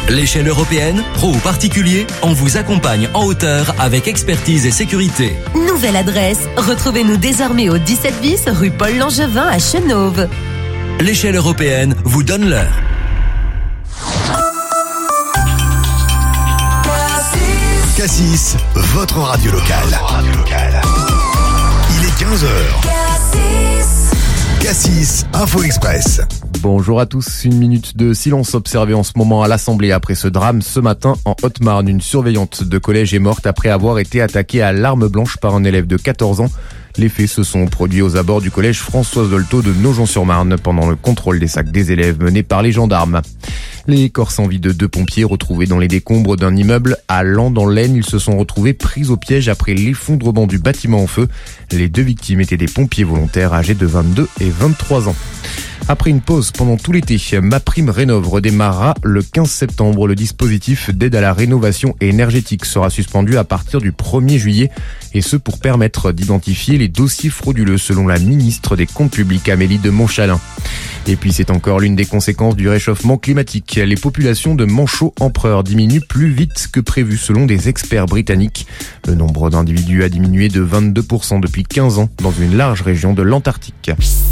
L'échelle européenne, pro ou particulier, on vous accompagne en hauteur avec expertise et sécurité. Nouvelle adresse, retrouvez-nous désormais au 17 bis rue Paul Langevin à Chenôve. L'échelle européenne vous donne l'heure. Cassis, votre radio locale. Il est 15h. Cassis, Info Express. Bonjour à tous, une minute de silence observé en ce moment à l'Assemblée après ce drame ce matin en Haute-Marne. Une surveillante de collège est morte après avoir été attaquée à l'arme blanche par un élève de 14 ans. Les faits se sont produits aux abords du collège Françoise Dolto de Nogent-sur-Marne pendant le contrôle des sacs des élèves menés par les gendarmes. Les corps sans vie de 2 pompiers retrouvés dans les décombres d'un immeuble à Lens dans l'Aisne, ils se sont retrouvés pris au piège après l'effondrement du bâtiment en feu. Les 2 victimes étaient des pompiers volontaires âgés de 22 et 23 ans. Après une pause pendant tout l'été, MaPrimeRénov' redémarrera le 15 septembre. Le dispositif d'aide à la rénovation énergétique sera suspendu à partir du 1er juillet, et ce pour permettre d'identifier les dossiers frauduleux selon la ministre des Comptes publics Amélie de Montchalin. Et puis c'est encore l'une des conséquences du réchauffement climatique. Les populations de manchots empereurs diminuent plus vite que prévu selon des experts britanniques. Le nombre d'individus a diminué de 22% depuis 15 ans dans une large région de l'Antarctique.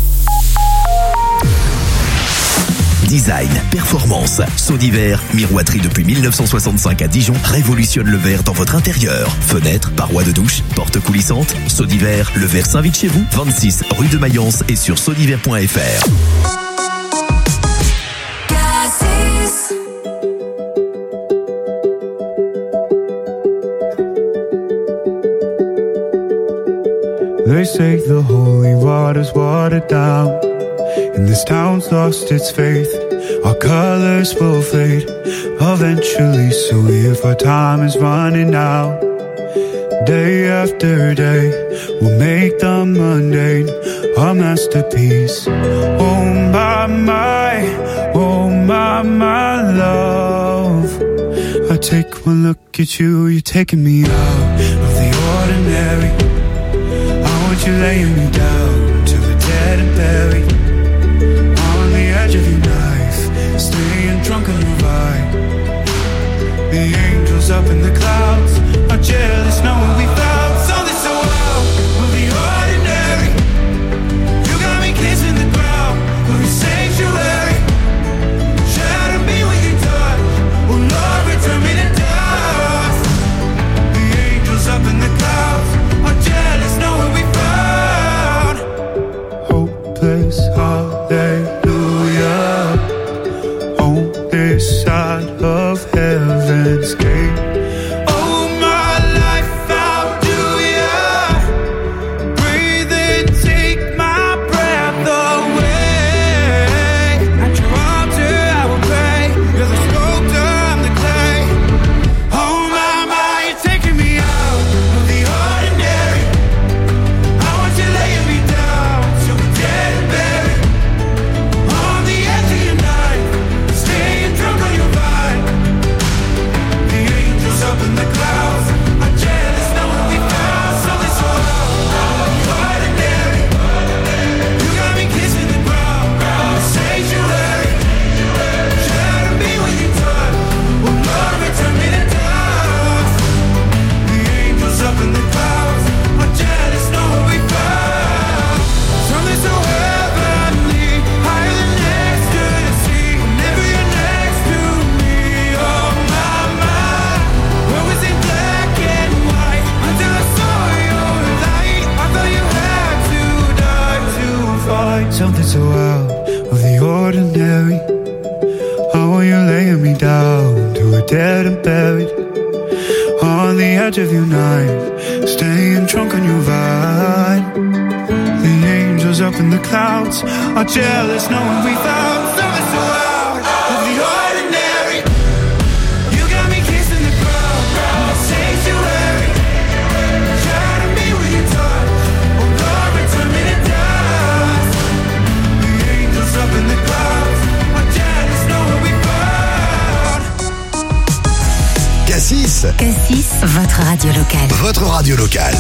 Design, performance, seaux d'hiver, miroiterie depuis 1965 à Dijon révolutionne le verre dans votre intérieur. Fenêtres, parois de douche, portes coulissantes, seaux d'hiver, le verre s'invite chez vous. 26 rue de Mayence et sur seauxdhiver.fr. They say the holy water's watered down, and this town's lost its faith. Our colors will fade eventually, so if our time is running out, day after day we'll make the mundane a masterpiece. Oh my love, I take one look at you, you're taking me out of the ordinary. I want you laying me down to the dead and buried, on the edge of your knife, staying drunk on your vine. The angels up in the clouds are jealous knowing we found something so out of the ordinary. You got me kissing the ground of your sanctuary. Shatter me with your touch, oh Lord, return me to dust. The angels up in the clouds are jealous knowing we found hopeless hallelujah on this side of heaven's gate. Oh my life, how do ya breathe and take my breath away? At your altar I will pray, you're the sculptor, I'm the clay. Oh my, you're taking me out of the ordinary. I want you laying me down till we're dead and buried, on the edge of your knife, staying drunk on your vine. The angels up in the clouds are jealous knowing we found something so out of the ordinary. You got me kissing the ground in the sanctuary. Shatter me with your touch, oh Lord, return me to dust. The angels up in the clouds are jealous knowing we found something so heavenly, higher than ecstasy. Whenever you're next to me, oh my, what was in black and white until I saw your light? I thought you had to die to find something so out of the ordinary. I want you laying me down to a dead and buried, on the edge of your knife, staying drunk on your vine. The angels up in the clouds are jealous knowing we found something so out of the ordinary. You got me kissing the ground in the sanctuary. Shatter me with your touch, oh Lord, return me to dust. The angels up in the clouds are jealous knowing we found. Cassis, votre radio locale. votre radio locale.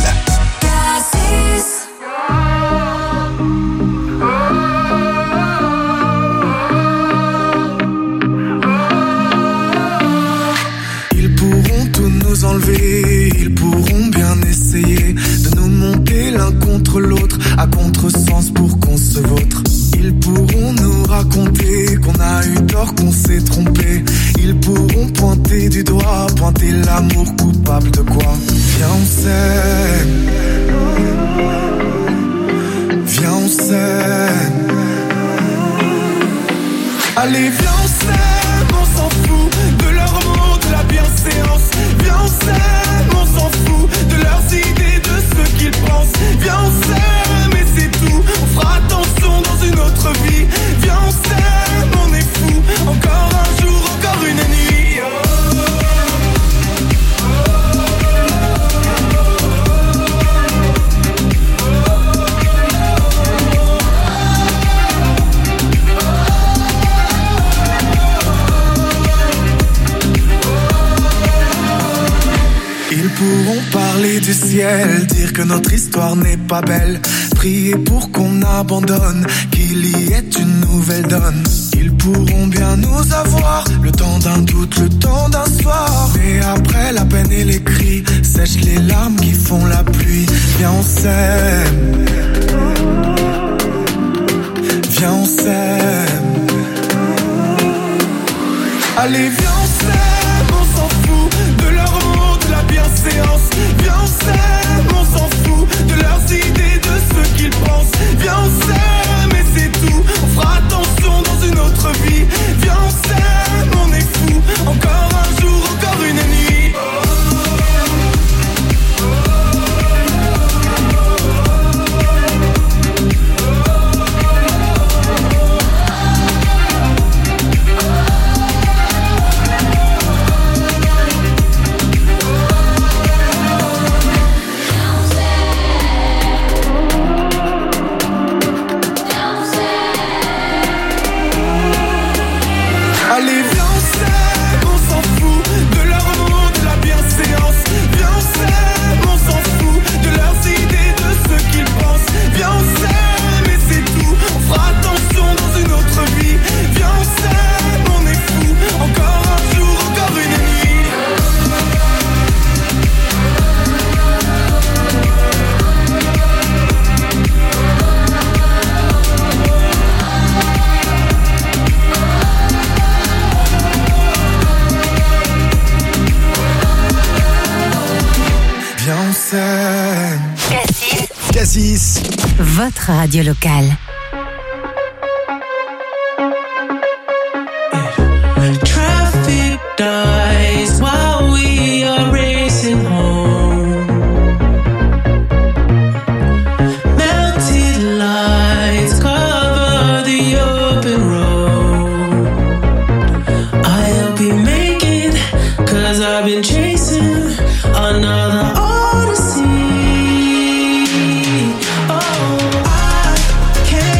alors qu'on s'est trompé. Ils pourront pointer du doigt, pointer l'amour coupable de quoi. Viens on s'aime, viens on s'aime. Allez viens on s'aime, on s'en fout de leurs mots, de la bienséance. Viens on s'aime, on s'en fout de leurs idées, de ce qu'ils pensent. Viens on s'aime et c'est tout, on fera attention dans une autre vie. Viens on s'aime, on est fou, encore un jour, encore une nuit. Ils pourront parler du ciel, dire que notre histoire n'est pas belle, prier pour qu'on abandonne, qu'il y ait une nouvelle donne. Ils pourront bien nous avoir, le temps d'un doute, le temps d'un soir. Mais après la peine et les cris, sèchent les larmes qui font la pluie. Viens on s'aime, viens on s'aime. Allez viens on s'aime, on s'en fout de leurs mots, de la bienséance. Viens on s'aime, on s'en fout de leurs idées, de ce qu'ils pensent. Viens on s'aime et c'est tout, on fera attention dans une autre vie. Viens on s'aime, on est fou, encore un jour, encore une nuit. Cassis, votre radio locale. Traffic dies while we are racing home. Melted lights cover the open road. I'll be making, 'cause I've been chasing another odyssey. Oh, I can't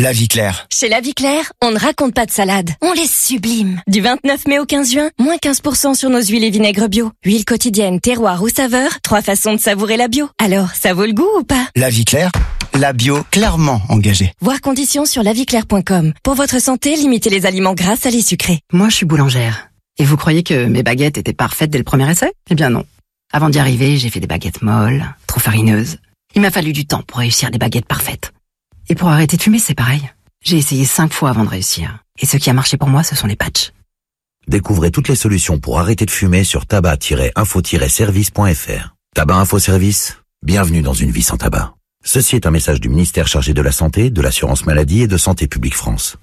La Vie Claire. Chez La Vie Claire, on ne raconte pas de salade, on les sublime. Du 29 mai au 15 juin, moins 15% sur nos huiles et vinaigres bio. Huile quotidienne, terroir ou saveur, 3 façons de savourer la bio. Alors, ça vaut le goût ou pas? La Vie Claire, la bio clairement engagée. Voir conditions sur laviclaire.com. Pour votre santé, limitez les aliments gras, salés, sucrés. Moi, je suis boulangère. Et vous croyez que mes baguettes étaient parfaites dès le premier essai? Eh bien non. Avant d'y arriver, j'ai fait des baguettes molles, trop farineuses. Il m'a fallu du temps pour réussir des baguettes parfaites. Et pour arrêter de fumer, c'est pareil. J'ai essayé 5 fois avant de réussir. Et ce qui a marché pour moi, ce sont les patchs. Découvrez toutes les solutions pour arrêter de fumer sur tabac-info-service.fr. Tabac Info Service, bienvenue dans une vie sans tabac. Ceci est un message du ministère chargé de la Santé, de l'Assurance Maladie et de Santé Publique France.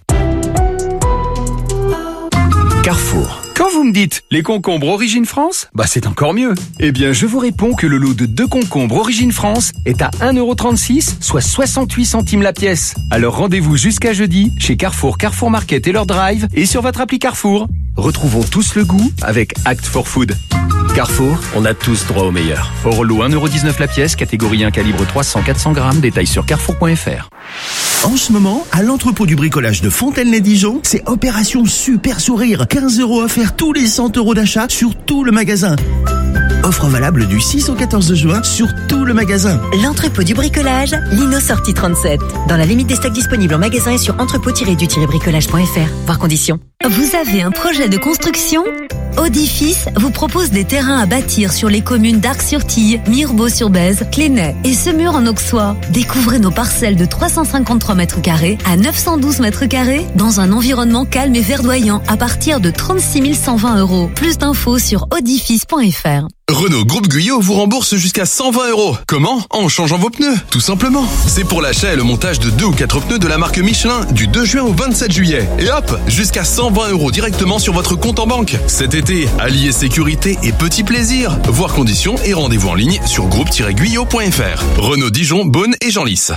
Carrefour. Quand vous me dites les concombres Origine France, c'est encore mieux. Eh bien, je vous réponds que le lot de 2 concombres Origine France est à 1,36 €, soit 68 centimes la pièce. Alors rendez-vous jusqu'à jeudi chez Carrefour, Carrefour Market et leur drive et sur votre appli Carrefour. Retrouvons tous le goût avec Act for Food. Carrefour, on a tous droit au meilleur. Au lot 1,19 € la pièce, catégorie 1 calibre 300-400 grammes, détail sur carrefour.fr. En ce moment, à l'entrepôt du bricolage de Fontaine-les-Dijon, c'est opération super sourire. 15 € offerts tous les 100 € d'achat sur tout le magasin. Offre valable du 6 au 14 juin sur tout le magasin. L'entrepôt du bricolage, Lino sortie 37. Dans la limite des stocks disponibles en magasin et sur entrepôt-du-bricolage.fr. Voir conditions. Vous avez un projet de construction ? Audifice vous propose des terrains à bâtir sur les communes d'Arc-sur-Tille, Mirebeau-sur-Bèze, Clénay et Semur en Auxois. Découvrez nos parcelles de 353 mètres carrés à 912 mètres carrés dans un environnement calme et verdoyant à partir de 36 120 €. Plus d'infos sur audifice.fr. Renault Groupe Guyot vous rembourse jusqu'à 120 €. Comment? En changeant vos pneus, tout simplement. C'est pour l'achat et le montage de 2 ou 4 pneus de la marque Michelin du 2 juin au 27 juillet. Et hop, jusqu'à 120 € directement sur votre compte en banque. Cet été, alliez sécurité et petit plaisir. Voir conditions et rendez-vous en ligne sur groupe-guyot.fr. Renault Dijon, Beaune et Genlis.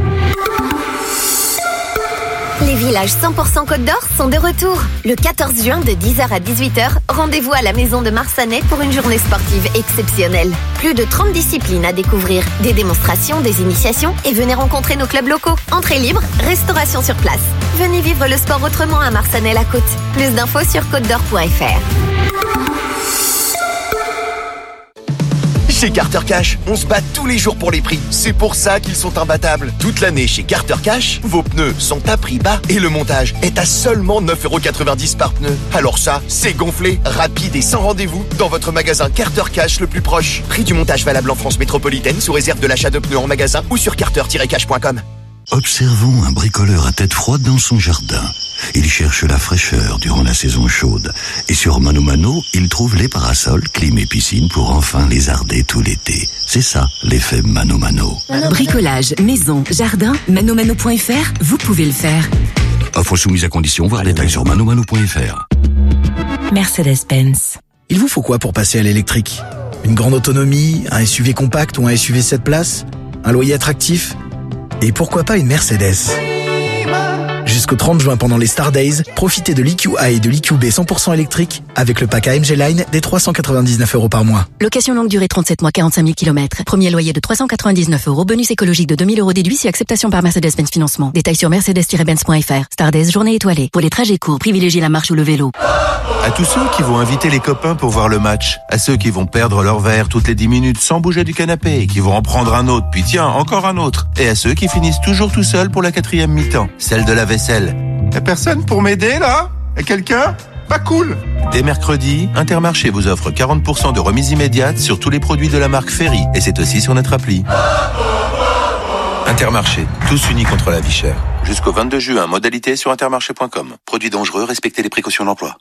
Les villages 100% Côte d'Or sont de retour. Le 14 juin de 10h à 18h, rendez-vous à la maison de Marsanais pour une journée sportive exceptionnelle. Plus de 30 disciplines à découvrir, des démonstrations, des initiations et venez rencontrer nos clubs locaux. Entrée libre, restauration sur place. Venez vivre le sport autrement à Marsanais-la-Côte. Plus d'infos sur côtedor.fr. Chez Carter Cash, on se bat tous les jours pour les prix. C'est pour ça qu'ils sont imbattables. Toute l'année chez Carter Cash, vos pneus sont à prix bas et le montage est à seulement 9,90 € par pneu. Alors ça, c'est gonflé, rapide et sans rendez-vous dans votre magasin Carter Cash le plus proche. Prix du montage valable en France métropolitaine sous réserve de l'achat de pneus en magasin ou sur carter-cash.com. Observons un bricoleur à tête froide dans son jardin. Il cherche la fraîcheur durant la saison chaude. Et sur Mano Mano, il trouve les parasols, clim et piscine pour enfin lézarder tout l'été. C'est ça, l'effet Mano Mano. Bricolage, maison, jardin, manomano.fr, vous pouvez le faire. Offre soumise à condition, voir détails sur manomano.fr. Mercedes-Benz. Il vous faut quoi pour passer à l'électrique? Une grande autonomie, un SUV compact ou un SUV 7 places? Un loyer attractif? Et pourquoi pas une Mercedes? Jusqu'au 30 juin pendant les Star Days, profitez de l'EQA et de l'EQB 100% électrique avec le pack AMG Line des 399 € par mois. Location longue durée 37 mois, 45 000 km. Premier loyer de 399 €, bonus écologique de 2000 € déduit si acceptation par Mercedes-Benz Financement. Détails sur mercedes-benz.fr. Star Days, journée étoilée. Pour les trajets courts, privilégiez la marche ou le vélo. À tous ceux qui vont inviter les copains pour voir le match, à ceux qui vont perdre leur verre toutes les 10 minutes sans bouger du canapé et qui vont en prendre un autre, puis tiens, encore un autre, et à ceux qui finissent toujours tout seuls pour la 4e mi-temps, celle de la vaisselle. Y'a personne pour m'aider là? Y'a quelqu'un? Pas cool. Dès mercredi, Intermarché vous offre 40% de remise immédiate sur tous les produits de la marque Ferry, et c'est aussi sur notre appli. Intermarché, tous unis contre la vie chère. Jusqu'au 22 juin, modalité sur intermarché.com. Produits dangereux, respectez les précautions d'emploi.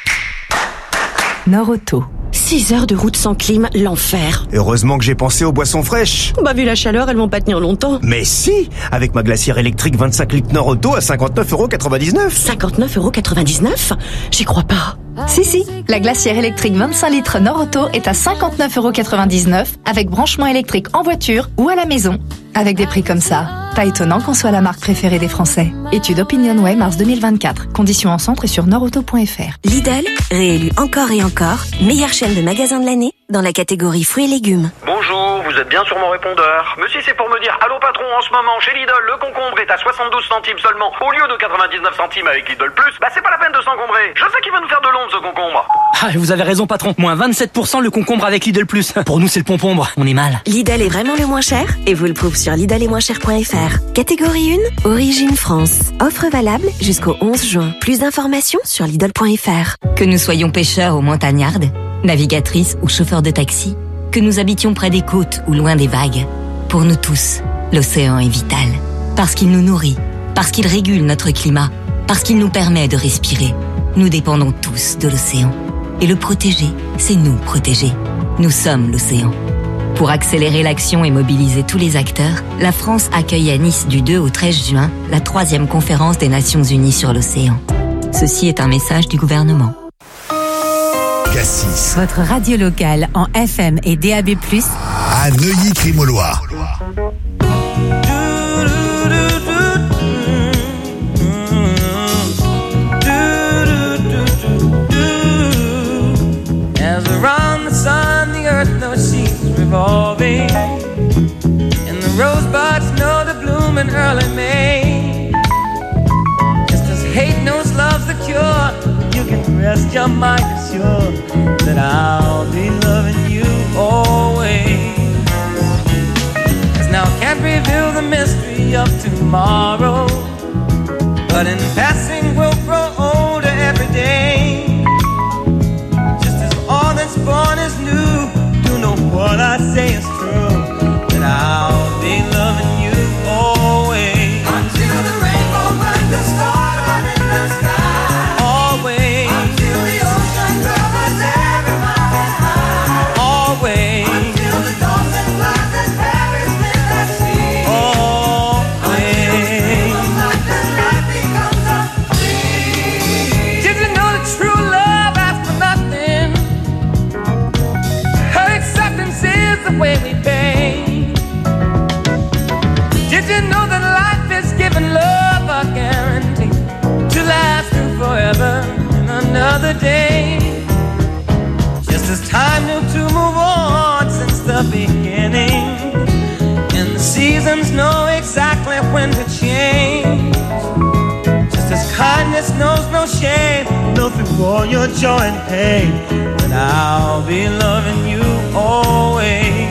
Nord-Auto. 6 heures de route sans clim, l'enfer. Heureusement que j'ai pensé aux boissons fraîches. Vu la chaleur, elles vont pas tenir longtemps. Mais si, avec ma glacière électrique 25 litres Nord-Auto à 59,99 €. 59,99 €? J'y crois pas. Si, la glacière électrique 25 litres Nord-Auto est à 59,99 € avec branchement électrique en voiture ou à la maison. Avec des prix comme ça, pas étonnant qu'on soit la marque préférée des Français. Étude OpinionWay mars 2024. Conditions en centre et sur nordauto.fr. Lidl, réélu encore et encore, meilleure chaîne de magasins de l'année dans la catégorie fruits et légumes. Bonjour, vous êtes bien sur mon répondeur. Mais si c'est pour me dire allô patron, en ce moment chez Lidl, le concombre est à 72 centimes seulement au lieu de 99 centimes avec Lidl Plus, bah c'est pas la peine de s'encombrer. Je sais qu'il va nous faire de l'ombre ce concombre. Ah, vous avez raison patron, moins 27% le concombre avec Lidl Plus. Pour nous c'est le pompombre, on est mal. Lidl est vraiment le moins cher et vous le prouve sur lidl-et-moins-cher.fr. Catégorie 1, Origine France. Offre valable jusqu'au 11 juin. Plus d'informations sur lidl.fr. Que nous soyons pêcheurs ou montagnardes, navigatrices ou chauffeurs de taxi, que nous habitions près des côtes ou loin des vagues, pour nous tous, l'océan est vital. Parce qu'il nous nourrit, parce qu'il régule notre climat, parce qu'il nous permet de respirer. Nous dépendons tous de l'océan. Et le protéger, c'est nous protéger. Nous sommes l'océan. Pour accélérer l'action et mobiliser tous les acteurs, la France accueille à Nice du 2 au 13 juin la 3e conférence des Nations Unies sur l'océan. Ceci est un message du gouvernement. Cassis. Votre radio locale en FM et DAB+, à Neuilly-Crimolois. As around the sun, the earth knows she's revolving, and the rosebuds know to bloom in early May. Just as hate knows love's the cure, you can rest your mind assured that I'll be loving you always. As now can't reveal the mystery of tomorrow, but in passing we'll grow older every day. All that's born is new. You know what I say is true, that I'll be loving you always. Until the rainbow burns the stars in the sky. Always. Until the ocean covers every mountain high. Always. Until the dolphin flies and carries me the sea. Always. Until life becomes a dream. Did you know that true love asks for nothing? Is the way we pay. Did you know that life is giving love a guarantee to last through forever and another day? Just as time knew to move on since the beginning, and the seasons know exactly when to change. Just as kindness knows no shame, know through all your joy and pain, that I'll be loving you always.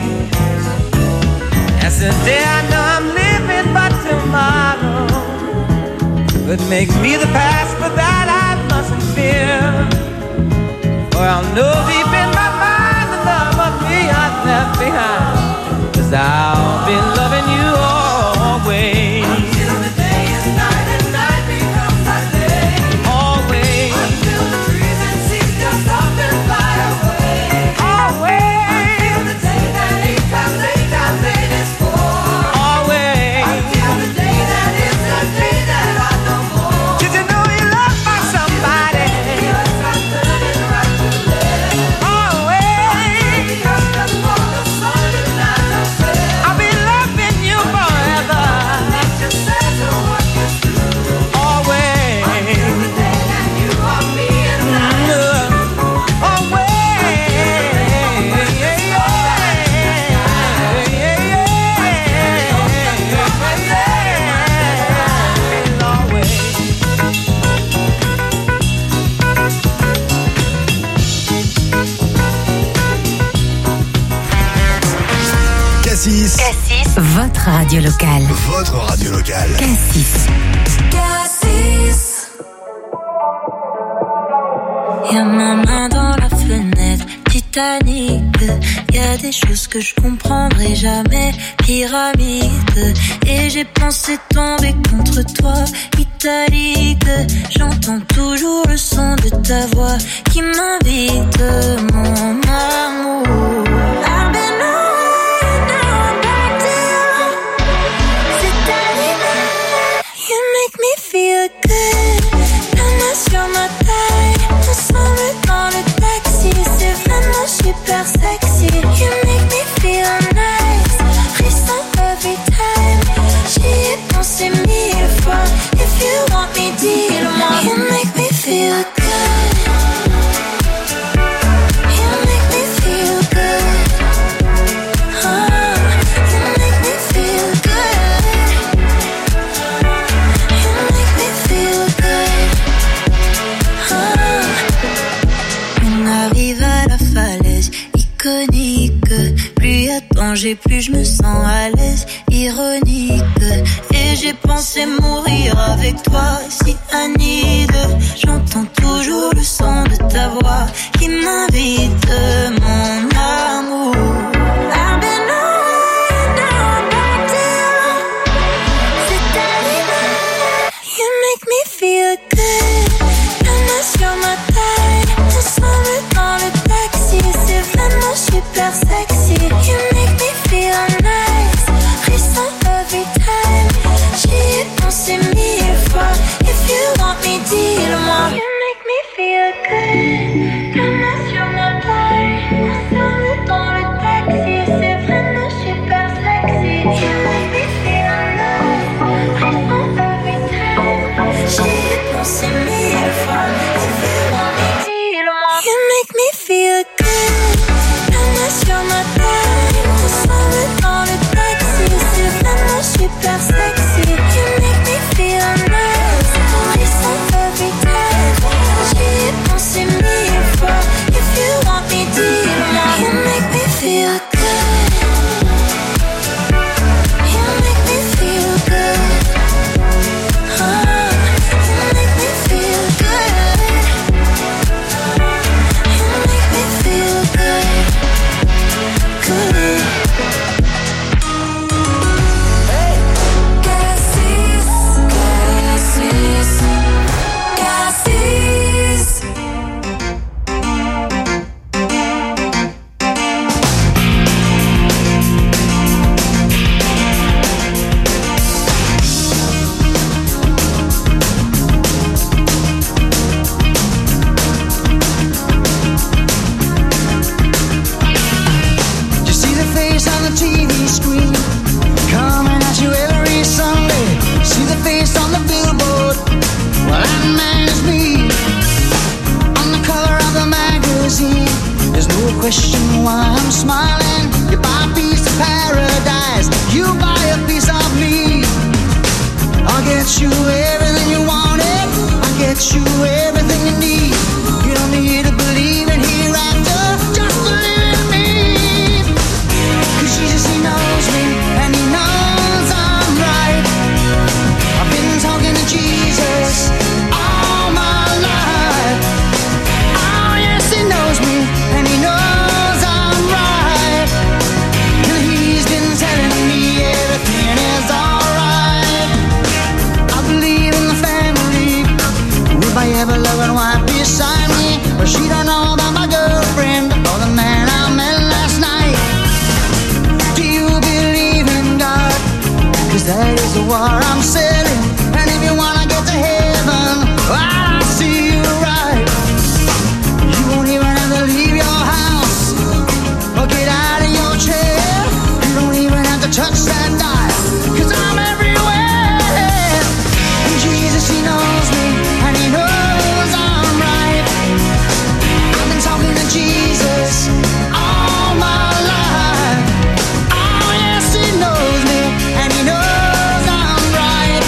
As today I know I'm living, but tomorrow could make me the past, but that I mustn't fear. For I'll know deep in my mind the love of me I've left behind, 'cause I'll be loving you always. Until the day is night and night becomes a day. Always. Until the trees and seas just stop and fly away. Always. Until the day that he comes, made is for. Always. Until the day that is the day that I know more. Did you know you loved by somebody? Yes, I couldn't right to live. Always. Because just for the sun and not the fair. I'll be loving you forever. Not just says what you do. Always. Until the day that you are me and I. Always. Cassis. Cassis, votre radio locale. Votre radio locale. Cassis. Cassis. Y'a ma main dans la fenêtre, Titanic. Y'a des choses que je comprendrai jamais, pyramide. Et j'ai pensé tomber contre toi, italique. J'entends toujours le son de ta voix qui m'invite, mon amour. I've been on, now I'm back to you. C'est arrivé, you make me feel good. La main sur ma taille, ensemble dans le taxi. C'est vraiment super sexy. You make me feel nice, frisson every time. J'y ai pensé 1000 fois. If you want me, dis-le-moi. You make me feel good. You make me feel good. manger, plus je me sens à l'aise, ironique. Et j'ai pensé mourir avec toi, si Anide. J'entends toujours le son de ta voix qui m'invite, mon amour. I've been away, now I'm back to you. C'est arrivé, you make me feel good. Nana sur ma taille, ensemble dans le taxi, c'est vraiment super sexy. You make me feel nice, frisson every time. J'y ai pensé 1000 fois, if you want me, dis-le-moi. You make me feel good, Nana sur ma taille, ensemble dans le taxi, c'est vraiment super sexy. You make me feel nice, frisson every time. J'y ai pensé 1000 fois, if you want me, dis-le-moi. You make me feel good, Nana sur ma taille, ensemble dans le taxi, c'est vraiment super sexy. You make me feel nice, frisson every time. J'y ai pensé 1000 fois, if you want me, dis-le-moi. You make me feel good, you make me feel good, you make me feel good, you make me feel good, good. Cassis, Cassis, Cassis. You see the face on the TV screen, coming at you every Sunday. See the face on the billboard, well that man is me. On the cover of the magazine, there's no question why I'm smiling. You buy a piece of paradise, you buy a piece of me. I'll get you everything you wanted, I'll get you everything you need. You don't need to believe in hereafter, just believe in me. 'Cause Jesus, he knows me, and he knows I'm right. I've been talking to Jesus all my life. Oh yes, he knows me, and he knows I'm right. And he's been telling me everything is alright. I believe in the family, with my ever-loving wife beside me. But she don't know about my girlfriend or the man I met last night. Do you believe in God? 'Cause that is the war I'm selling. And if you wanna get to heaven, I'll see you right. You won't even have to leave your house or get out of your chair. You don't even have to touch that dial, 'cause I'm everywhere. And Jesus, he knows me, and he knows I'm right. I've been talking to Jesus all my life. Oh yes, he knows me, and he knows I'm right.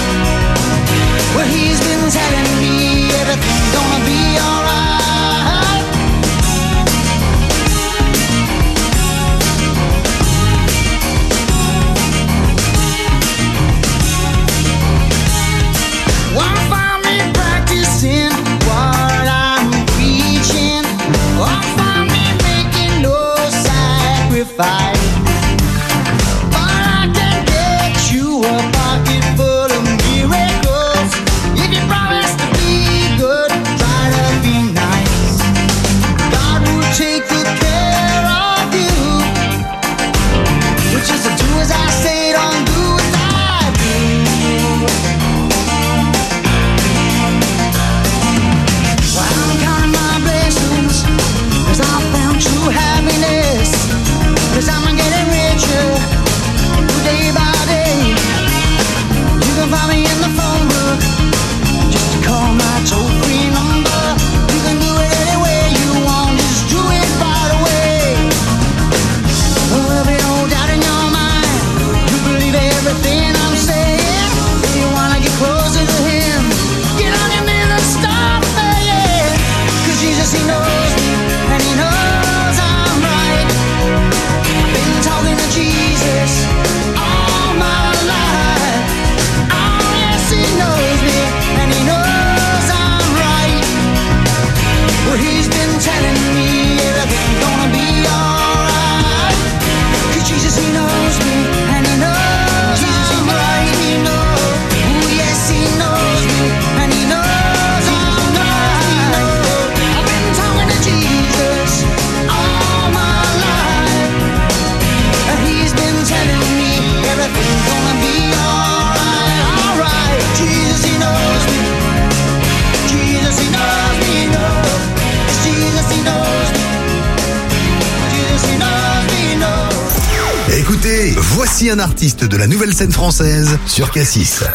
Écoutez, voici un artiste de la nouvelle scène française sur Cassis.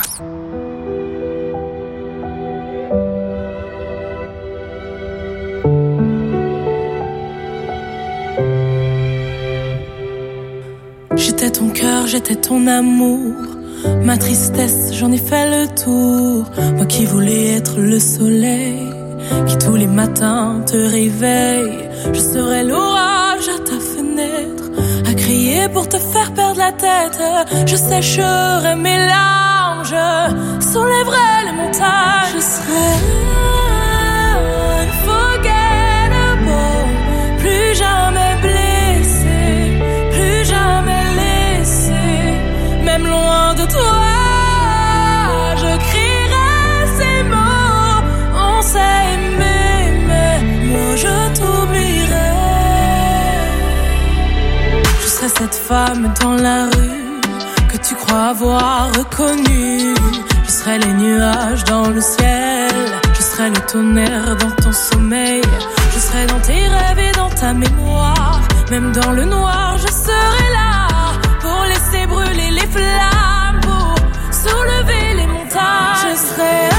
J'étais ton cœur, j'étais ton amour. Ma tristesse, j'en ai fait le tour. Moi qui voulais être le soleil, qui tous les matins te réveille. Je serai l'orage à ta fenêtre, à crier pour te faire perdre la tête. Je sécherai mes larmes, je soulèverai les montagnes. Je serai unforgettable, plus jamais blessé, plus jamais laissé, même loin de toi. Je crierai ces mots, on s'est aimé, mais moi je t'oublierai. Je serai cette femme dans la rue que tu crois avoir reconnue. Je serai les nuages dans le ciel, je serai le tonnerre dans ton sommeil. Je serai dans tes rêves et dans ta mémoire. Même dans le noir, je serai là pour laisser brûler les flammes, pour soulever les montagnes. Je serai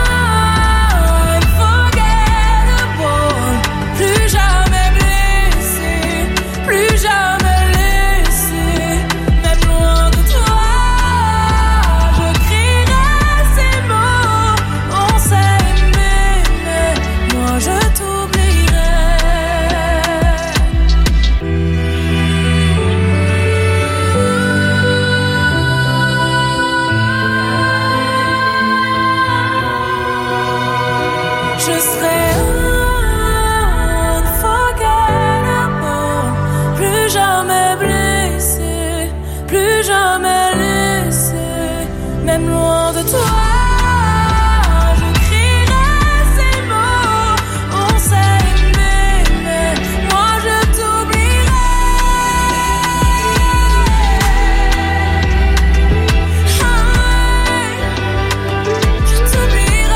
unforgettable, plus jamais blessé, plus jamais laissé, même loin de toi. Je crierai ces mots, on s'est aimé, mais moi je t'oublierai. Je serai unforgettable, plus jamais blessé, plus jamais laissé, même loin de toi. Je crierai ces mots, on s'est aimé, mais moi je t'oublierai. Je t'oublierai.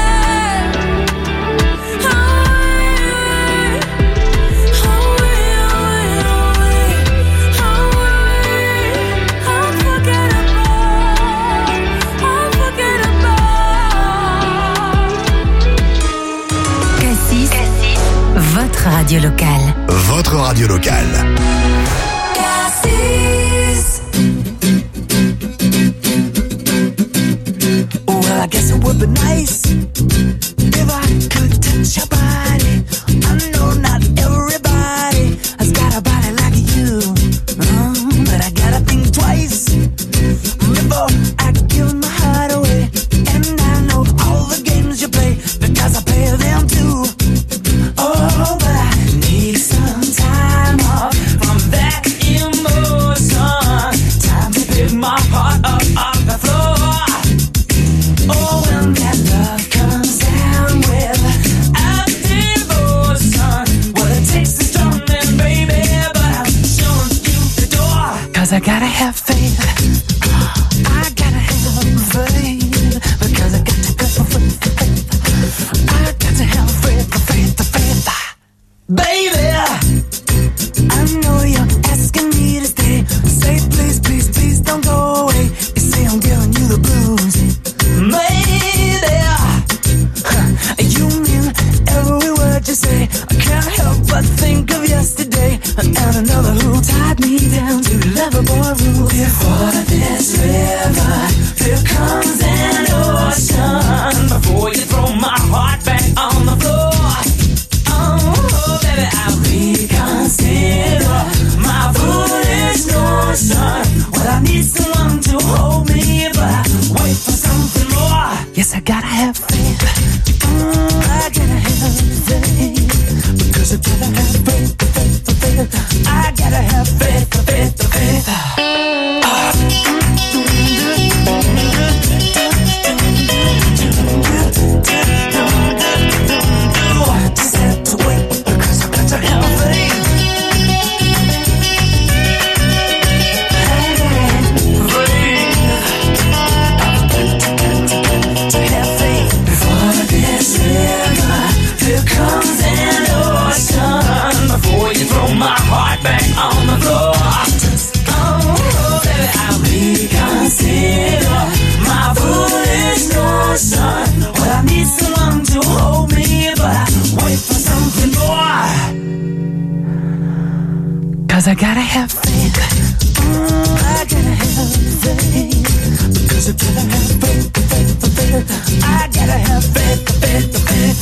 Cassis, votre radio locale. Votre radio locale. Well, I guess it would be nice if I could touch your body. I know not everybody has got a body like you, but I gotta think twice before I give my heart away. And I know all the games you play because I play them too. Oh, but I need some time off from that emotion. Time to pick my heart up off the floor. Oh, when that love comes down without devotion, well, it takes a strong man, baby, but I'm showing you the door. 'Cause I gotta have faith. I gotta have faith. Because I got to go for faith. I got to have faith, faith. Baby, I know you're asking me to stay. Say please, please, please don't go away. You say I'm giving you the blues. Maybe you mean every word you say. I can't help but think of yesterday and another who tied me down to Loverboy rules. Before this river, there comes an ocean. Before you throw my heart back on the floor. Oh, baby, I'll be gotta have faith. I gotta have faith. Because I gotta have faith. I gotta have faith.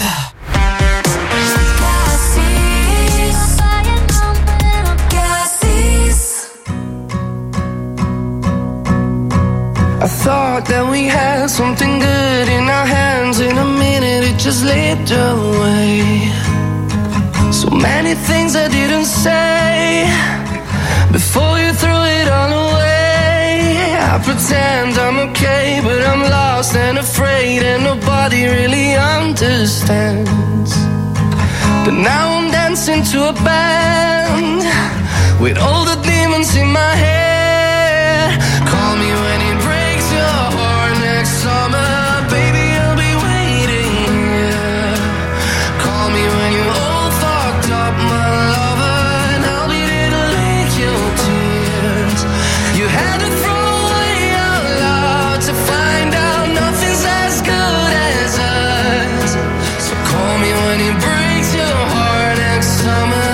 I thought that we had something good in our hands. In a minute it just slipped away. So many things I didn't say before you threw it all away. I pretend I'm okay, but I'm lost and afraid, and nobody really understands. But now I'm dancing to a band with all the demons in my head. Call me when it breaks your heart next summer, baby, I'll be waiting here. Call me when you're all fucked up, my lover, and I'll be there to lick your tears. You had to throw away your love to find out nothing's as good as us. So call me when it breaks your heart next summer.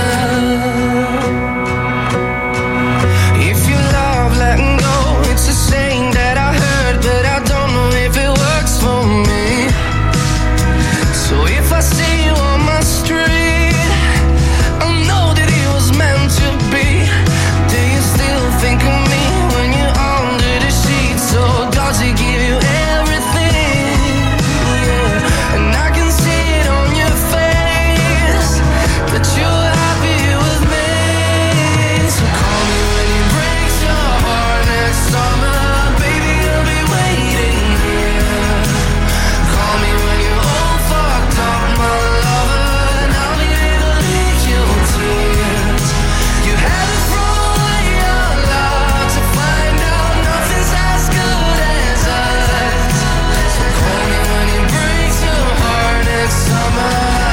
If you love letting go, it's a saying that I heard, but I don't know if it works for me. So if I see you on my street, I know that it was meant to be. Do you still think of me when you're under the sheets? Or does it give you everything? Yeah. And I can see it on your face that you're happy with me. So call me when it breaks your heart next summer, baby, I'll be waiting here. Call me when you're all fucked up, my lover, and I'll be there to lick your tears. You had to throw away your love to find out nothing's as good as us. So call me when it breaks your heart next summer.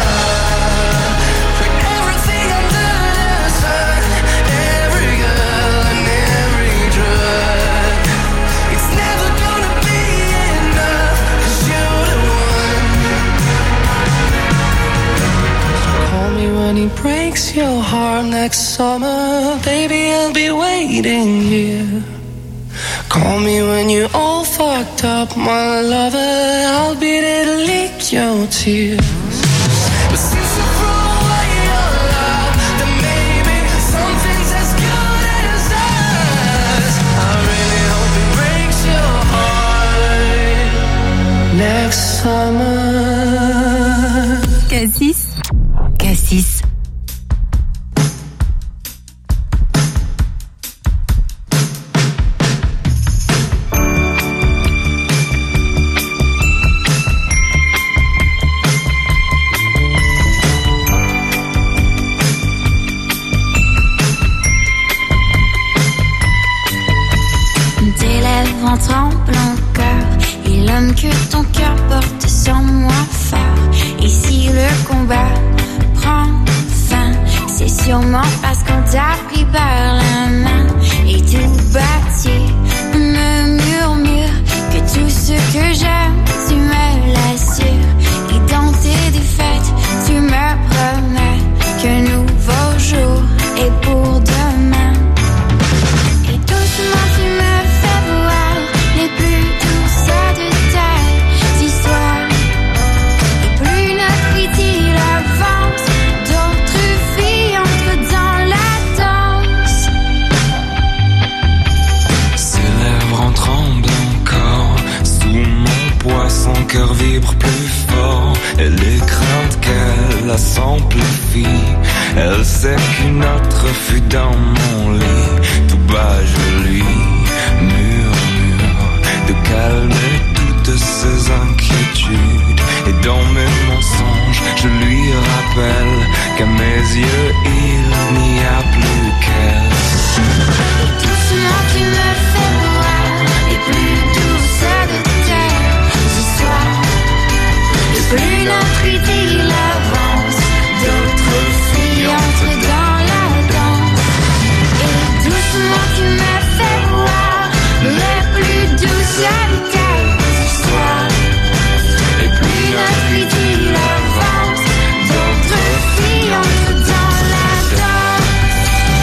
For everything under the sun, every girl and every drug, it's never gonna be enough, 'cause you're the one. Call me when he breaks your heart next summer, baby, I'll be waiting here. Call me when you're all fucked up, my lover, I'll be there to lick your tears. But since you threw away your love, then maybe something's as good as us. I really hope it breaks your heart next summer. Cassis. Cassis. Tes lèvres en tremblant cœur, et l'homme que ton cœur porte sans moi phare. Et si le combat prend fin, c'est sûrement parce qu'on t'a pris par la main. Et tout bâti me murmure que tout ce que j'aime, tu me l'assures. Et dans tes défaites, tu me promets qu'un nouveau jour est pour demain. Et doucement tu me fais voir les plus douces de tes histoires. Et plus notre idylle avance, d'autres filles entrent dans la danse. Ses lèvres en tremblent encore, sous mon poids son cœur vibre plus fort. Elle est crainte qu'elle la s'amplifie. Elle sait qu'une autre fut dans mon lit. Tout bas je lui murmure de calmer toutes ses inquiétudes. Et dans mes mensonges je lui rappelle qu'à mes yeux il n'y a plus qu'elle. Doucement tu me fais voir les plus douces de tes histoires. Et plus notre idylle avance, d'autres filles entrent dans la danse. Et doucement tu me fais voir les plus douces de tes histoires. Et plus notre idylle avance, d'autres filles entrent dans la danse.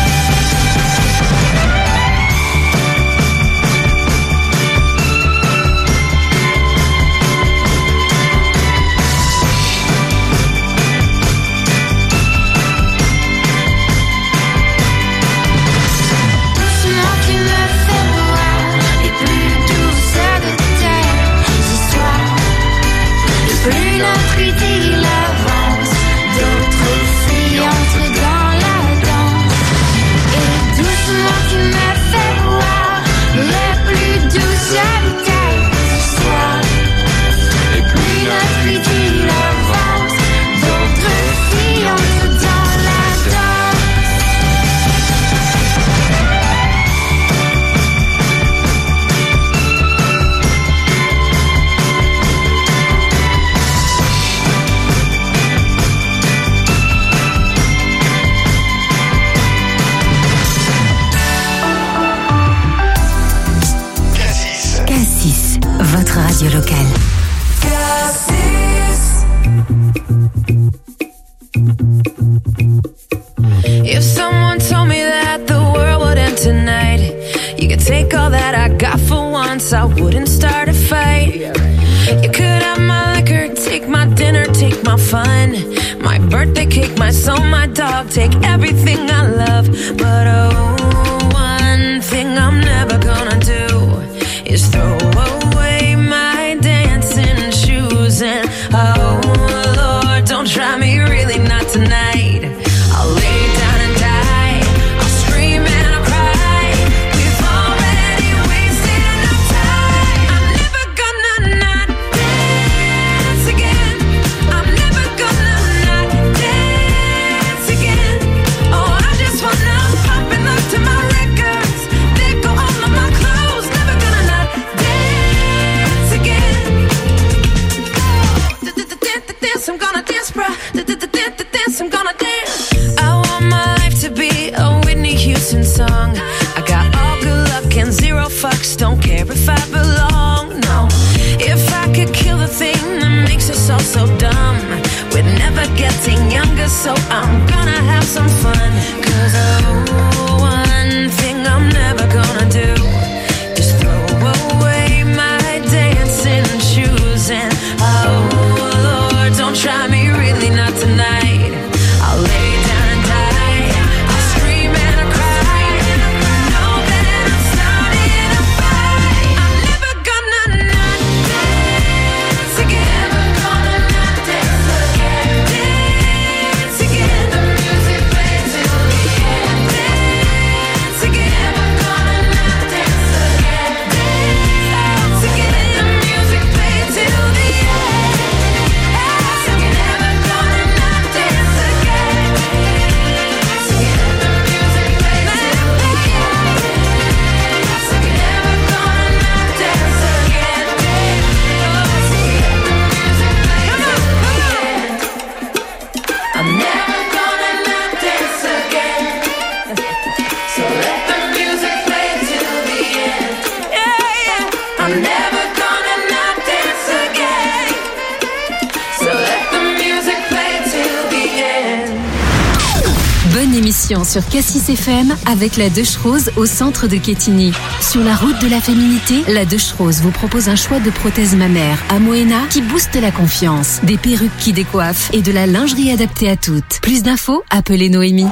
once, I wouldn't start a fight. You could have my liquor, take my dinner, take my fun, my birthday cake, my soul, my dog, take everything I love. But oh, one thing I'm never gonna do is throw away my dancing shoes. And oh Lord, don't try me, really not tonight. I'll lay down and die, I'll scream and I'll cry. We've already wasted enough time. I'm never gonna not dance again. I'm never gonna not dance again. Oh, I just wanna pop and look to my records. They go all of my clothes. Never gonna not dance again. Dance, I'm gonna dance, bruh. Dance, I'm gonna dance. I want my life to be a Whitney Houston song. I got all good luck and zero fucks. Don't care if I belong, no. If I could kill the thing that makes us all so dumb, we're never getting younger, so I'm gonna have some fun. 'Cause oh, one thing I'm never gonna do is throw away my dancing shoes. And oh Lord, don't try me, really not tonight. I'll lay down and die, I'll scream and I'll cry. Know that I'm starting a fight. I'm never gonna not dance again. Never gonna not dance again. Dance again. The music plays till the end. Dance again. Never gonna not dance again. Dance again. The music plays till the end. Dance again. Never gonna not dance again. Dance again. The music plays till the end. Dance again. Never gonna not dance again. Dance again. The music plays till the end. I'm never gonna not dance again. So let the music play till the end. Yeah, yeah. I'm never gonna not dance again. So let the music play till the end. Bonne émission sur Cassis FM avec la Deuche Rose au centre de Quetigny. Sur la route de la féminité, la Deuche Rose vous propose un choix de prothèses mammaires à Moena qui booste la confiance, des perruques qui décoiffent et de la lingerie adaptée à toutes. Plus d'infos, appelez Noémie.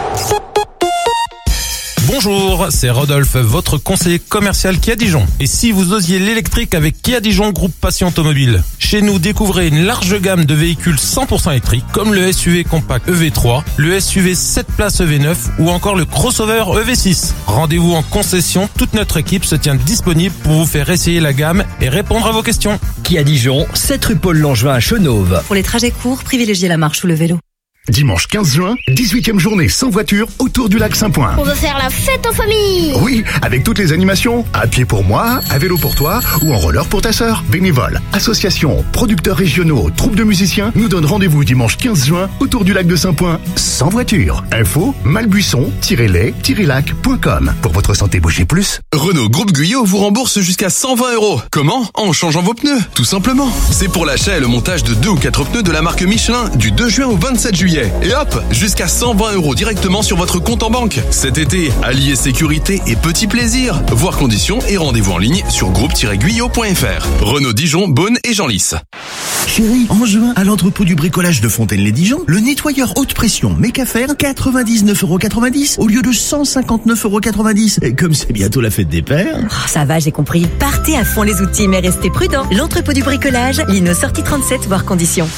Bonjour, c'est Rodolphe, votre conseiller commercial Kia Dijon. Et si vous osiez l'électrique avec Kia Dijon Groupe Passion Automobile? Chez nous, découvrez une large gamme de véhicules 100% électriques, comme le SUV compact EV3, le SUV 7 places EV9 ou encore le crossover EV6. Rendez-vous en concession, toute notre équipe se tient disponible pour vous faire essayer la gamme et répondre à vos questions. Kia Dijon, 7 rue Paul Langevin à Chenauve. Pour les trajets courts, privilégiez la marche ou le vélo. Dimanche 15 juin, 18e journée sans voiture autour du lac Saint-Point. On veut faire la fête en famille. Oui, avec toutes les animations, à pied pour moi, à vélo pour toi ou en roller pour ta sœur. Bénévoles, associations, producteurs régionaux, troupes de musiciens nous donnent rendez-vous dimanche 15 juin autour du lac de Saint-Point sans voiture. Info malbuisson-les-lac.com. Pour votre santé, bougez plus. Renault Groupe Guyot vous rembourse jusqu'à 120 €. Comment? En changeant vos pneus, tout simplement. C'est pour l'achat et le montage de 2 ou 4 pneus de la marque Michelin du 2 juin au 27 juillet. Et hop, jusqu'à 120 € directement sur votre compte en banque. Cet été, alliez sécurité et petit plaisir. Voir conditions et rendez-vous en ligne sur groupe-guyot.fr. Renault Dijon, Beaune et Genlis. Chérie, en juin, à l'entrepôt du bricolage de Fontaine-les-Dijon, le nettoyeur haute pression Mecafer, 99,90 € au lieu de 159,90 €. Et comme c'est bientôt la fête des pères... Oh, ça va, j'ai compris. Partez à fond les outils, mais restez prudents. L'entrepôt du bricolage, Lino sortie 37, voire conditions.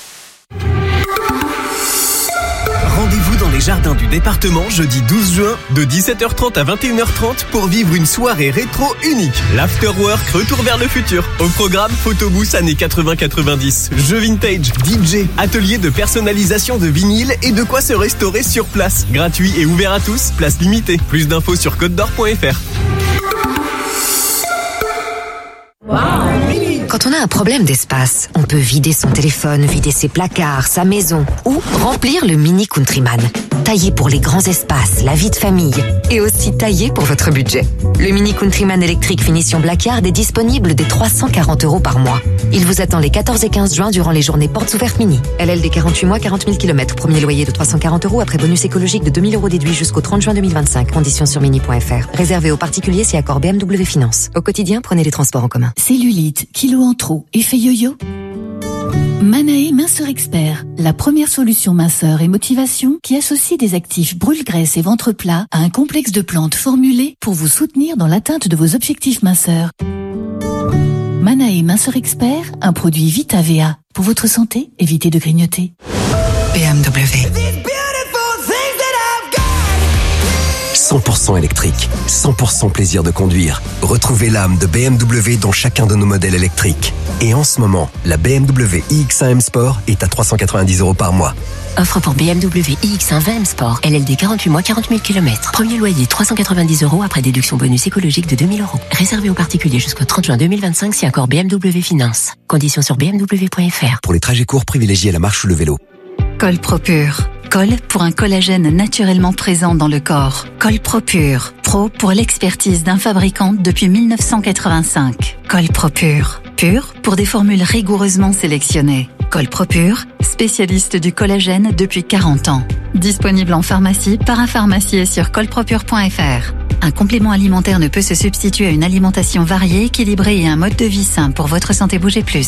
Rendez-vous dans les jardins du département jeudi 12 juin de 17h30 à 21h30 pour vivre une soirée rétro unique. L'Afterwork retour vers le futur. Au programme, photobooth années 80-90, jeux vintage, DJ, atelier de personnalisation de vinyle et de quoi se restaurer sur place. Gratuit et ouvert à tous, place limitée. Plus d'infos sur côte-d'or.fr. Quand on a un problème d'espace, on peut vider son téléphone, vider ses placards, sa maison ou remplir le Mini Countryman. taillé pour les grands espaces, la vie de famille et aussi taillé pour votre budget. Le Mini Countryman électrique finition Blackguard est disponible dès 340 € par mois. Il vous attend les 14 et 15 juin durant les journées portes ouvertes Mini. LL des 48 mois, 40 000 km. Premier loyer de 340 € après bonus écologique de 2 000 € déduit jusqu'au 30 juin 2025. Conditions sur mini.fr. Réservé aux particuliers si accord BMW Finance. Au quotidien, prenez les transports en commun. Cellulite, kilos en trop, effet yo-yo. Manae Minceur Expert, la première solution minceur et motivation qui associe des actifs brûle-graisse et ventre plat à un complexe de plantes formulées pour vous soutenir dans l'atteinte de vos objectifs minceurs. Manae Minceur Expert, un produit VitaVA. Pour votre santé, évitez de grignoter. BMW. 100% électrique, 100% plaisir de conduire. Retrouvez l'âme de BMW dans chacun de nos modèles électriques. Et en ce moment, la BMW iX1 M Sport est à 390 € par mois. Offre pour BMW iX1 20 M Sport. LLD 48 mois, 40 000 km. Premier loyer 390 € après déduction bonus écologique de 2 000 €. Réservé aux particuliers jusqu'au 30 juin 2025 si accord BMW Finance. Conditions sur bmw.fr. Pour les trajets courts, privilégiez la marche ou le vélo. Col Propure. Col pour un collagène naturellement présent dans le corps. Col Propure. Pro pour l'expertise d'un fabricant depuis 1985. Col Propure. Pur pour des formules rigoureusement sélectionnées. Col Propure, spécialiste du collagène depuis 40 ans. Disponible en pharmacie, parapharmacie et sur colpropure.fr. Un complément alimentaire ne peut se substituer à une alimentation variée, équilibrée et un mode de vie sain pour votre santé. Bougez plus.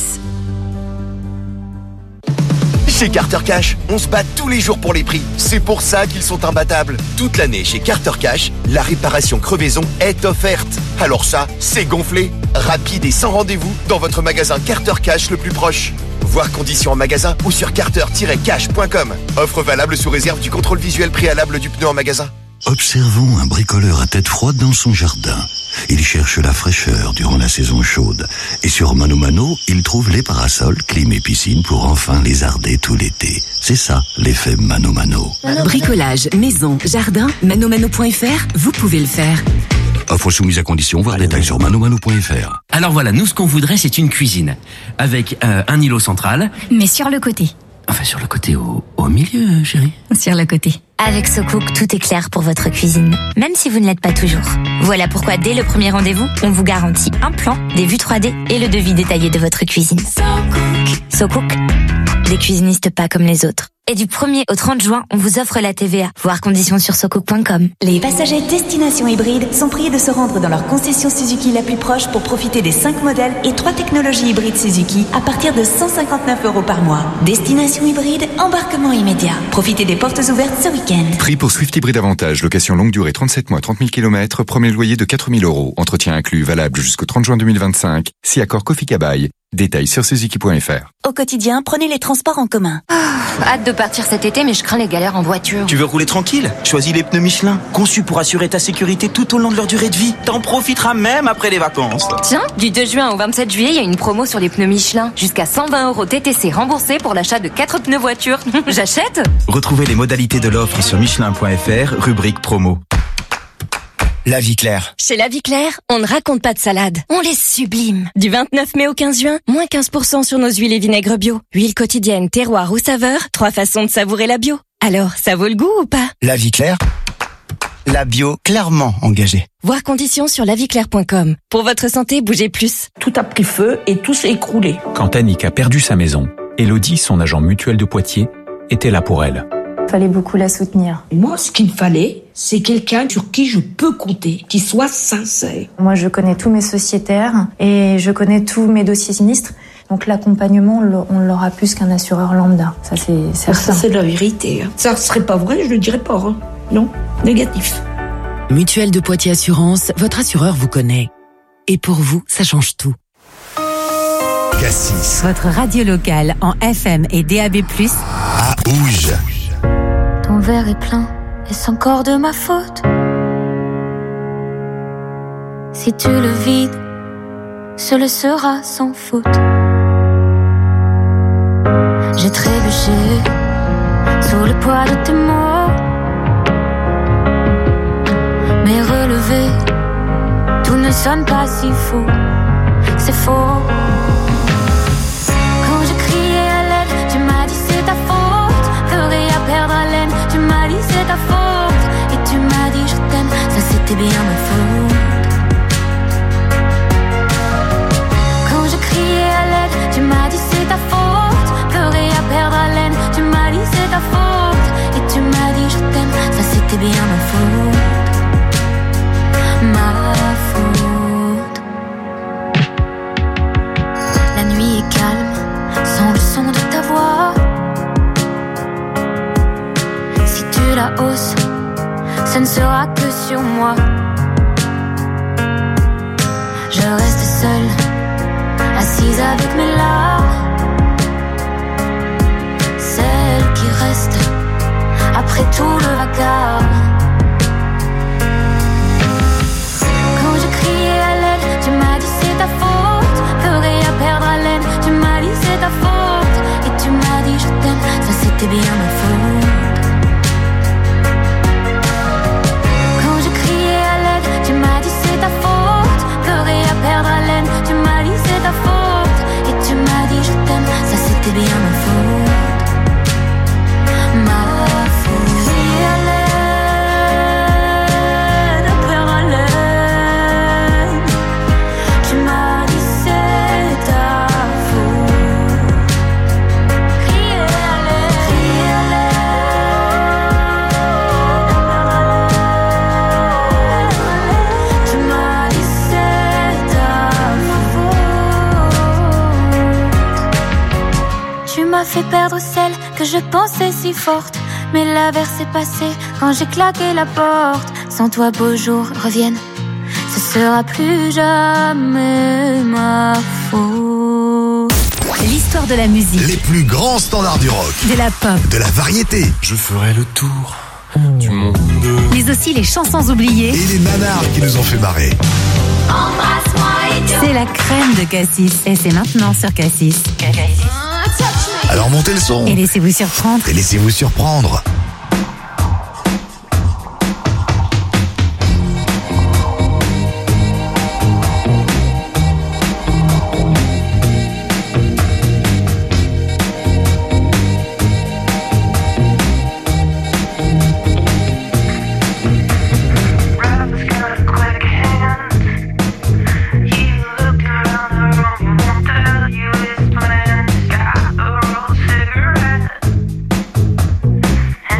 Chez Carter Cash, on se bat tous les jours pour les prix. C'est pour ça qu'ils sont imbattables. Toute l'année chez Carter Cash, la réparation crevaison est offerte. Alors ça, c'est gonflé. Rapide et sans rendez-vous dans votre magasin Carter Cash le plus proche. Voir conditions en magasin ou sur carter-cash.com. Offre valable sous réserve du contrôle visuel préalable du pneu en magasin. Observons un bricoleur à tête froide dans son jardin. Il cherche la fraîcheur durant la saison chaude. Et sur Mano Mano, il trouve les parasols, clim et piscine pour enfin lézarder tout l'été. C'est ça, l'effet Mano Mano. Bricolage, maison, jardin, manomano.fr, vous pouvez le faire. Offre soumise à condition, voir détails sur manomano.fr. Alors voilà, nous ce qu'on voudrait c'est une cuisine. Avec un îlot central. Mais sur le côté. Enfin sur le côté au milieu, chérie. Sur le côté. Avec SoCook, tout est clair pour votre cuisine, même si vous ne l'êtes pas toujours. Voilà pourquoi dès le premier rendez-vous, on vous garantit un plan, des vues 3D et le devis détaillé de votre cuisine. SoCook, les cuisinistes pas comme les autres. Et du 1er au 30 juin, on vous offre la TVA. Voir conditions sur socook.com. Les passagers destination hybride sont priés de se rendre dans leur concession Suzuki la plus proche pour profiter des 5 modèles et 3 technologies hybrides Suzuki à partir de 159 € par mois. Destination hybride, embarquement immédiat. Profitez des portes ouvertes ce week-end. Prix pour Swift Hybride Avantage, location longue durée 37 mois, 30 000 km, premier loyer de 4 000 €. Entretien inclus, valable jusqu'au 30 juin 2025. Si accord Kofi Kabaï. Détails sur suzuki.fr. Au quotidien, prenez les transports en commun. Hâte de partir cet été, mais je crains les galères en voiture. Tu veux rouler tranquille? Choisis les pneus Michelin, conçus pour assurer ta sécurité tout au long de leur durée de vie. T'en profiteras même après les vacances. Tiens, du 2 juin au 27 juillet, il y a une promo sur les pneus Michelin. Jusqu'à 120 € TTC remboursés pour l'achat de 4 pneus voiture. J'achète? Retrouvez les modalités de l'offre sur michelin.fr, rubrique promo. La Vie Claire. Chez La Vie Claire, on ne raconte pas de salade, on les sublime. Du 29 mai au 15 juin, moins 15% sur nos huiles et vinaigres bio. Huile quotidienne, terroir ou saveur, 3 façons de savourer la bio. Alors, ça vaut le goût ou pas? La Vie Claire, la bio clairement engagée. Voir conditions sur laviclaire.com. Pour votre santé, bougez plus. Tout a pris feu et tout s'est écroulé. Quand Annick a perdu sa maison, Elodie, son agent mutuel de Poitiers, était là pour elle. Fallait beaucoup la soutenir. Moi, ce qu'il me fallait, c'est quelqu'un sur qui je peux compter, qui soit sincère. Moi, je connais tous mes sociétaires et je connais tous mes dossiers sinistres. Donc l'accompagnement, on l'aura plus qu'un assureur lambda. Ça, c'est certain. Ça, c'est la vérité. Ça serait pas vrai, je le dirais pas. Hein. Non, négatif. Mutuelle de Poitiers Assurance, votre assureur vous connaît. Et pour vous, ça change tout. Cassis. Votre radio locale en FM et DAB+. À Ouge. Ton verre est plein, est-ce encore de ma faute? Si tu le vides, ce le sera sans faute. J'ai trébuché sous le poids de tes mots, mais relevé, tout ne sonne pas si faux. C'est faux. Quand je criais à l'aide, tu m'as dit c'est ta faute. Ferais à perdre haleine, tu m'as m'as dit c'est ta faute. Et tu m'as dit je t'aime, ça c'était bien ma faute. Quand je criais à l'aide, tu m'as dit c'est ta faute. Pleurer à perdre haleine, tu m'as dit c'est ta faute. Et tu m'as dit je t'aime, ça c'était bien ma faute. Ma faute. La nuit est calme, sans le son de ta voix. Si tu la hausses, ce ne sera que sur moi. Je reste seule, assise avec mes larmes. Celle qui reste après tout le vacarme. Quand je criais à l'aide, tu m'as dit c'est ta faute. Pleurer à perdre haleine, tu m'as dit c'est ta faute. Et tu m'as dit je t'aime, ça c'était bien ma faute. Quand je criais à l'aide, tu m'as dit c'est ta faute. Pleurer à perdre haleine, tu m'as dit c'est ta faute. Et tu m'as dit je t'aime, ça c'était bien ma faute. Ma faute. Crier à l'aide, à perdre haleine, tu m'as dit c'est ta faute. Crier à l'aide, tu m'as dit c'est ta faute. Tu m'as fait perdre celle que je pensais si forte. Mais l'averse est passée quand j'ai claqué la porte. Sans toi beaux jours reviennent, ce sera plus jamais ma faute. L'histoire de la musique, Les plus grands standards du rock, de la pop, de la variété. Je ferai le tour du monde. mais aussi les chansons oubliées. Et les nanars qui nous ont fait marrer. C'est la crème de Cassis. Et c'est maintenant sur Cassis. Alors montez le son. Et laissez-vous surprendre. Et laissez-vous surprendre. Cigarette.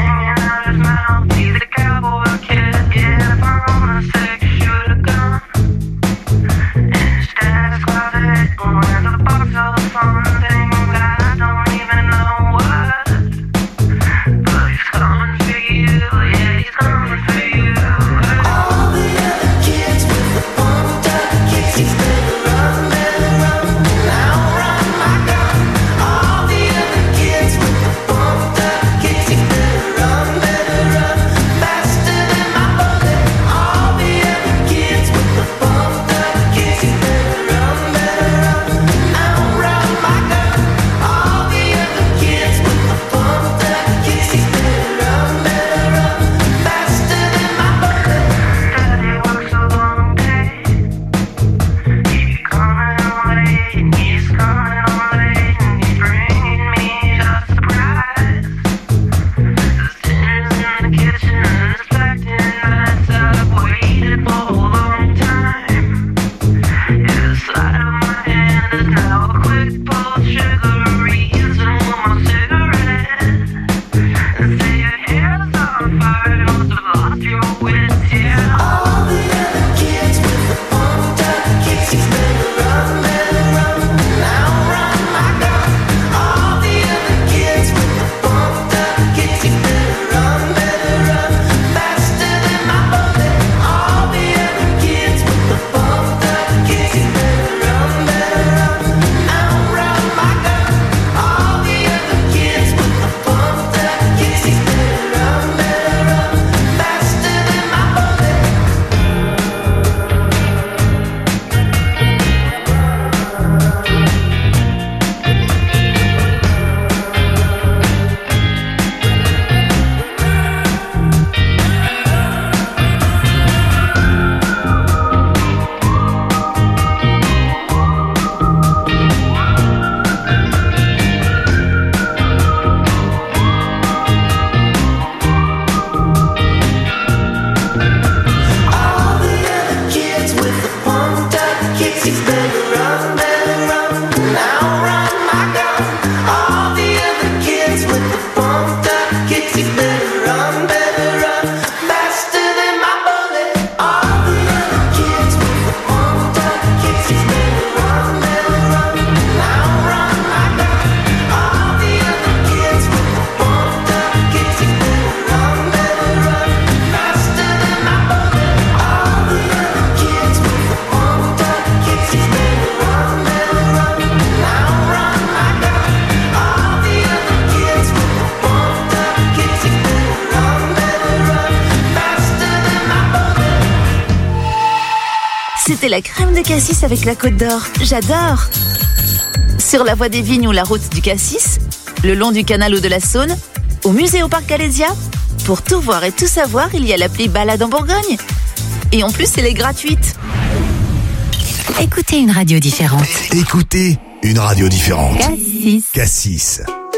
goûter la crème de cassis avec la Côte d'Or. J'adore. Sur la voie des Vignes ou la route du Cassis, le long du canal ou de la Saône, au musée au parc Galésia. Pour tout voir et tout savoir, il y a l'appli Balade en Bourgogne. Et en plus, elle est gratuite. Écoutez une radio différente. Écoutez une radio différente. Cassis. Cassis.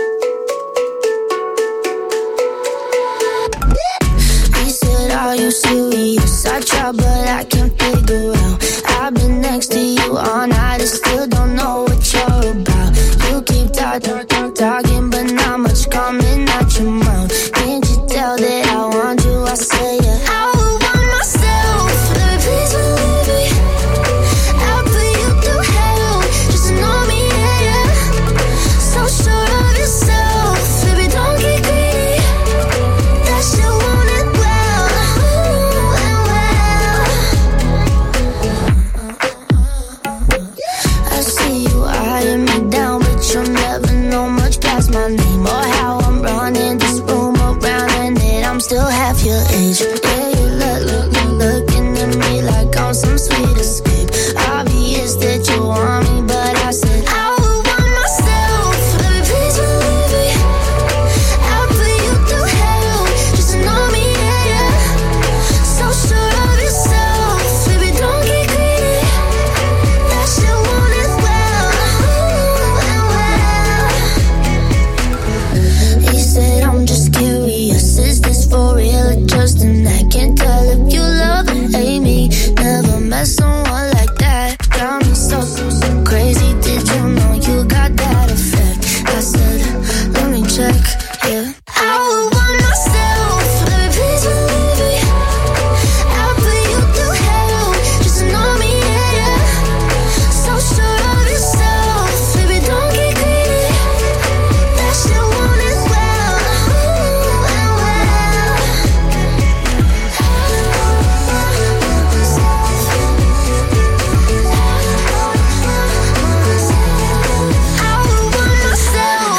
Are you serious? I try but I can't figure out. I've been next to you all night and still don't know what you're about. You keep talking but not much coming out your mouth. Can't you tell that I want you? I say yeah. I would want myself. Let me please believe me. I'll put you through hell just to know me, yeah, yeah. So sure of yourself, baby, don't get greedy. That shit won't end well. I see you eyeing me down, but you'll never know much past my name or how I'm running this room around, and that I'm still half your age. Yeah, you looking at me like I'm some sweet escape. Obvious that you want me, but I said I would want myself. Let me please believe me. I'll put you through hell just to know me, yeah, yeah. So sure of yourself, baby, don't get greedy. That shit won't end well. He said I'm just curious, is this for real or just an act? Can't tell if you love or hate me. Never met someone like that. Got me so crazy, did you know you got that effect? I said, let me check, yeah. I would want myself, let me please believe me. I'll put you through hell just to know me, yeah, yeah. So sure of yourself, baby, don't get greedy. That shit won't end well. I would want myself.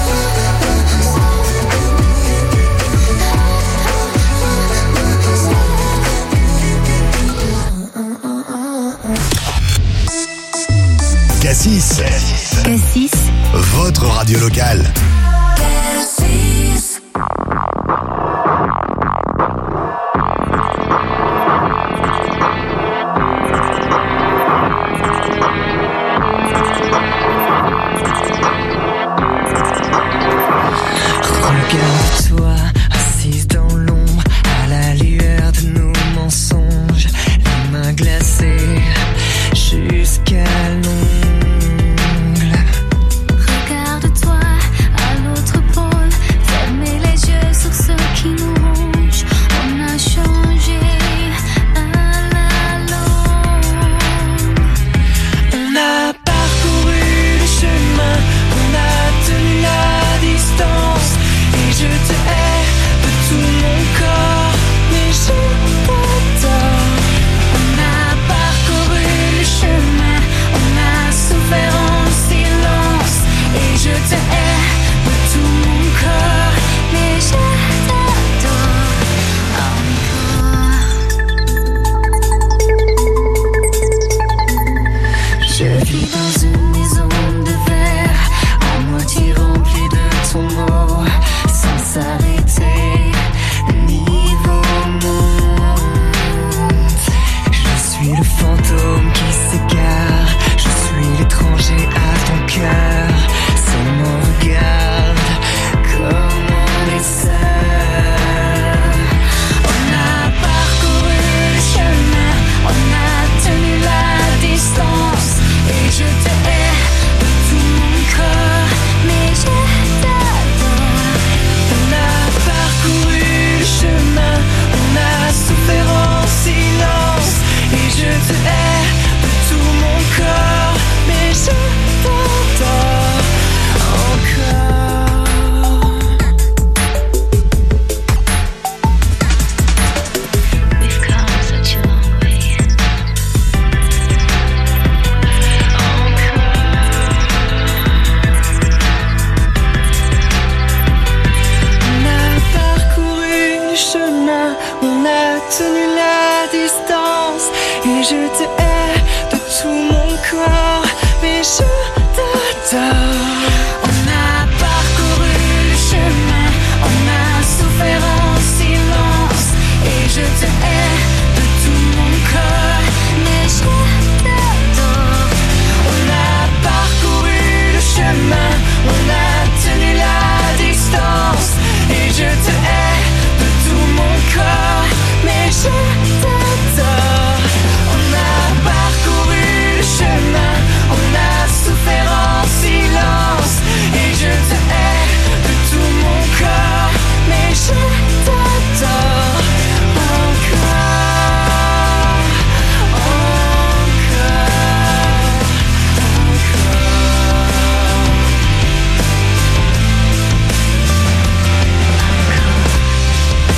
Cassis. Cassis. Votre radio locale. Regarde-toi, assise dans l'ombre, à la lueur de nos mensonges, les mains glacées jusqu'à l'ongle. Regarde-toi à l'autre pôle, fermez les yeux sur ce qui nous ronge. On a changé à la longue. On a parcouru le chemin, on a tenu la distance, et je te hais de tout mon corps, mais je t'adore. On a parcouru le chemin, on a souffert en silence, et je te hais de tout mon corps, mais je t'adore encore. Je vis dans une maison de verre, à moitié remplie de ton mot, sans s'arrêter, niveau monte. Je suis le fantôme qui s'égare, je suis l'étranger à ton cœur. Seulement regarde comme on est seul. On a parcouru le chemin, on a tenu la distance, et je te hais de tout mon corps, mais je t'adore. On a parcouru le chemin, on a souffert en silence, et je te hais de tout mon corps, mais je t'adore encore. We've come such a long way. On a parcouru le chemin, on a tenu la distance, et je te